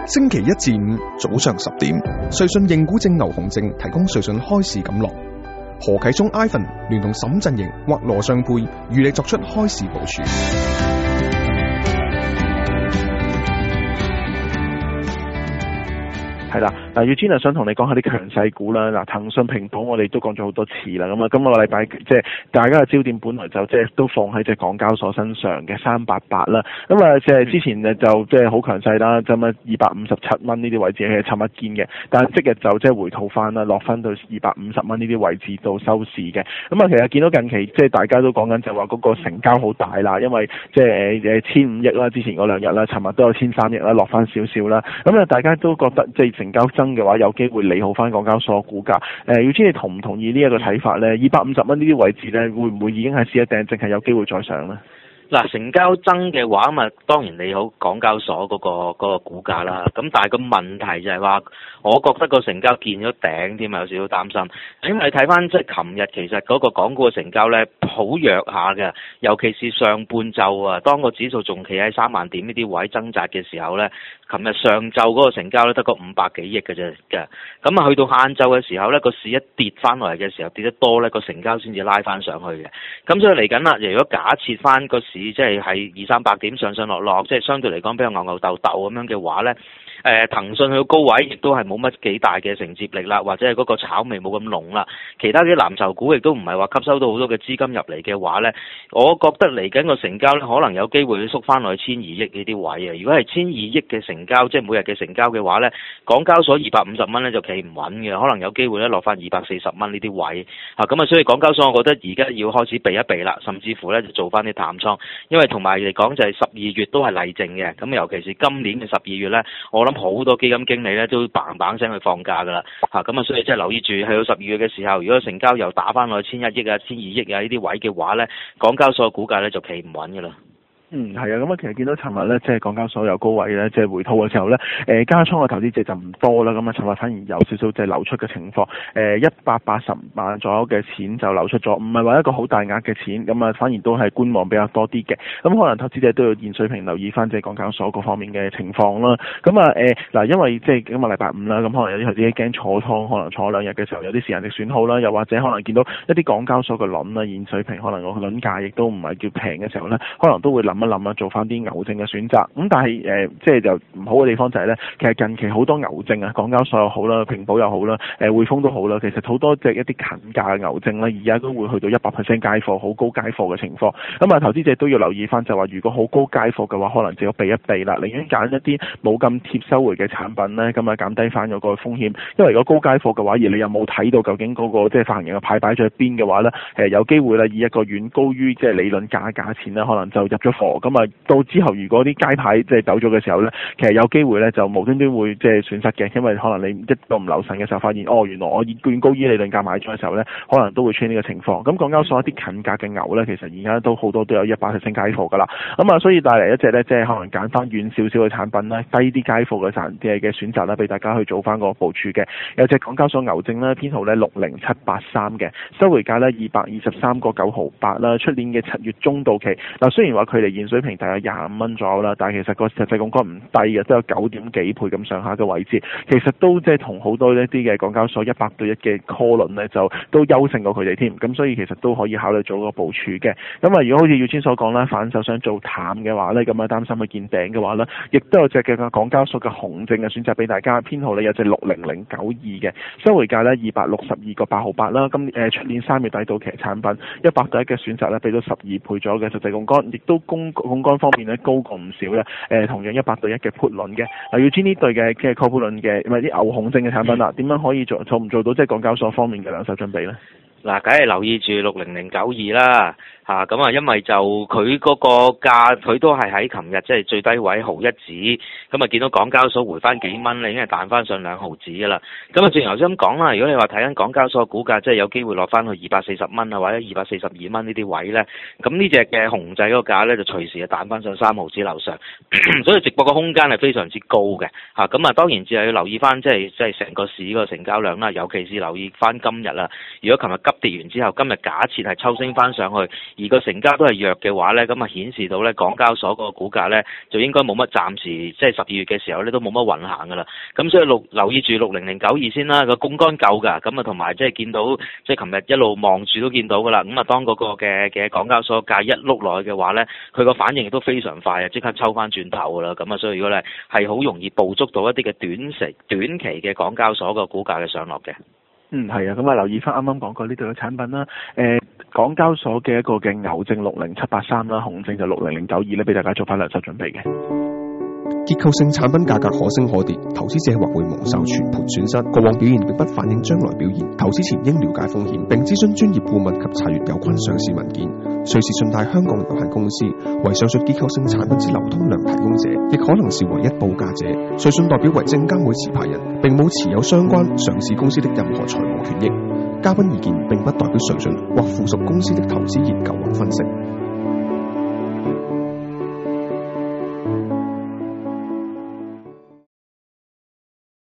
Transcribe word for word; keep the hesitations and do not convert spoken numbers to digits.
星期一至五早上十點，瑞信認股證牛熊證提供瑞信開市錦囊。何啟聰 Ivan 聯同沈振盈或羅尚佩與你作出開市部署。 係啦，嗱，要專係想同你講下啲強勢股啦。嗱，騰訊、平保我哋都講咗好多次啦。咁啊，今個禮拜即係大家嘅焦點本來就即係都放喺隻港交所身上嘅三八八啦。咁啊，即係之前就即係好強勢啦，咁啊二百五十七蚊呢啲位置係尋日見嘅，但係即日就即係回吐翻啦，落翻到二百五十蚊呢啲位置到收市嘅。咁啊，其實見到近期即係大家都講緊就話嗰個成交好大啦，因為即係誒誒千五億啦，之前嗰兩日啦，尋日都有千三億啦，落翻少少啦。咁啊，大家都覺得即係成交增嘅話，有機會利好翻港交所股價。誒、呃，要知你同唔同意呢一個睇法咧？二百五十蚊呢啲位置咧，會唔會已經係試一頂，淨係有機會再上咧？ 嗱，成交增嘅話，咁啊當然利好港交所嗰、嗰個嗰、嗰個股價啦。咁但係個問題就係話，我覺得個成交見咗頂添啊，有少少擔心。因為睇翻即係琴日其實嗰個港股嘅成交咧好弱下嘅，尤其是上半晝啊，當個指數仲企喺三萬點呢啲位掙扎嘅時候咧，琴日上晝嗰個成交咧得個五百幾億嘅啫嘅。咁啊去到晏晝嘅時候咧，個市一跌翻落嚟嘅時候跌得多咧，個成交先至拉翻上去嘅。咁所以嚟緊啦，如果假設翻個市即係喺二三百點上上落落，即係相對嚟講比較牛牛鬥鬥咁樣嘅話呢，誒騰訊去到高位亦都係冇乜幾大嘅承接力啦，或者係嗰個炒味冇咁濃啦。其他啲藍籌股亦都唔係話吸收到好多嘅資金入嚟嘅話呢，我覺得嚟緊個成交呢，可能有機會縮翻落去千二億呢啲位啊。如果係千二億嘅成交，即係每日嘅成交嘅話呢，港交所二百五十蚊呢就企唔穩嘅，可能有機會咧落翻二百四十蚊呢啲位啊。咁啊，所以港交所我覺得而家要開始避一避啦，甚至乎呢就做翻啲淡倉。因為同埋嚟講就係十二月都係例靜嘅，咁尤其是今年嘅十二月呢，我諗好多基金經理呢都砰砰聲去放假噶啦，嚇咁啊，所以即係留意住去到十二月嘅時候，如果成交又打翻落去千一億啊、千二億啊呢啲位嘅話呢，港交所嘅股價呢就企唔穩噶啦。 嗯，係啊，咁啊，其實見到尋日咧，即係港交所有高位咧，即係回吐嘅時候咧，誒加倉嘅投資者就唔多啦，咁啊，尋日反而有少少即係流出嘅情況，誒一百八十萬左右嘅錢就流出咗，唔係話一個好大額嘅錢，咁啊，反而都係觀望比較多啲嘅，咁可能投資者都要現水平留意翻即係港交所各方面嘅情況啦，咁啊誒嗱，因為即係今日禮拜五啦，咁可能有啲投資者驚坐倉，可能坐兩日嘅時候有啲時間值損耗啦，又或者可能見到一啲港交所嘅輪啦，現水平可能個輪價亦都唔係叫平嘅時候咧，可能都會諗一諗啊，做翻啲牛證嘅選擇。咁但係誒、呃，即係就唔好嘅地方就係咧，其實近期好多牛證啊，港交所又好啦，平保又好啦，誒匯豐都好啦，其實好多隻一啲近價嘅牛證咧，而家都會去到一百 percent 街貨，好高街貨嘅情況。咁啊，投資者都要留意翻，就話如果好高街貨嘅話，可能就要避一避啦，寧願揀一啲冇咁貼收回嘅產品咧，咁啊減低翻嗰個風險。因為如果高街貨嘅話，而你又冇睇到究竟嗰、那個即係發行人嘅牌擺咗喺邊嘅話咧，誒有機會咧以一個遠高於即係理論價價錢咧，可能就入咗貨。咁啊到之後如果啲街牌即係走咗嘅時候咧，其實有機會咧就無端端會即係損失嘅，因為可能你一個唔留神嘅時候發現，哦原來我以遠高於理論價買咗嘅時候咧，可能都會出現呢個情況。咁港交所一啲近價嘅牛咧，其實而家都好多都有一百 percent 街貨噶啦。咁啊，所以帶嚟一隻咧，即係可能揀翻遠少少嘅產品咧，低啲街貨嘅產嘅嘅選擇咧，俾大家去做翻個部署嘅。有隻港交所牛證咧，編號咧六零七八三嘅，收回價咧二百二十三個九毫八啦。出年嘅七月中到期，嗱雖然話距離現水平大約廿五蚊左右啦，但係其實個實際槓桿唔低嘅，都有九點幾倍咁上下嘅位置。其實都即係同好多一啲嘅港交所一百對一嘅 call 輪咧，就都優勝過佢哋添。咁所以其實都可以考慮做個部署嘅。咁啊，如果好似耀尊所講啦，反手想做淡嘅話咧，咁啊擔心佢見頂嘅話咧，亦都有隻嘅港交所嘅紅證嘅選擇俾大家。編號咧有隻六零零九二嘅，收回價咧二百六十二個八毫八啦。咁誒出年三月底到期產品一百對一嘅選擇咧，俾到十二倍左右嘅實際槓桿，亦都公槓桿方面咧高過唔少嘅。誒同樣一百對一嘅 put 輪嘅。嗱，耀尊呢對嘅嘅 call put 輪嘅，唔係啲牛熊證嘅產品啦，點樣可以做做唔做到即係港交所方面嘅兩手準備咧？ 嗱，梗係留意住六零零九二啦，嚇咁啊，因為就佢嗰個價，佢都係喺琴日即係最低位毫一子，咁啊見到港交所回翻幾蚊，你已經係彈翻上兩毫子噶啦。咁啊，正如頭先咁講啦，如果你話睇緊港交所股價，即係有機會落翻去二百四十蚊啊，或者二百四十二蚊呢啲位咧，咁呢隻嘅熊仔嗰個價咧就隨時係彈翻上三毫子樓上，所以直播嘅空間係非常之高嘅嚇。咁啊，當然只係要留意翻即係即係成個市個成交量啦，尤其是留意翻今日啦。如果琴日急跌完之後，今日假設係抽升翻上去，而個成交都係弱嘅話咧，咁啊顯示到咧港交所個股價咧就應該冇乜，暫時即係十二月嘅時候咧都冇乜運行噶啦。咁所以六留意住六零零九二先啦，個槓桿夠㗎，咁啊同埋即係見到即係琴日一路望住都見到㗎啦。咁啊當嗰個嘅嘅港交所價一碌落去嘅話咧，佢個反應亦都非常快啊，即刻抽翻轉頭㗎啦。咁啊所以如果咧係好容易捕捉到一啲嘅短期短期嘅港交所個股價嘅上落嘅。 嗯，係啊，咁啊留意翻啱啱講過呢度嘅產品啦，誒、呃、港交所嘅一個嘅牛證六零七八三啦，熊證就六零零九二咧，俾大家做翻兩手準備嘅。 結構性產品價格可升可跌，投資者或會蒙受全盤損失。過往表現並不反映將來表現，投資前應了解風險，並諮詢專業顧問及查閱有關上市文件。瑞士信貸香港有限公司為上述結構性產品之流通量提供者，亦可能是唯一報價者。瑞信代表為證監會持牌人，並冇持有相關上市公司的任何財務權益。嘉賓意見並不代表瑞信或附屬公司的投資研究或分析。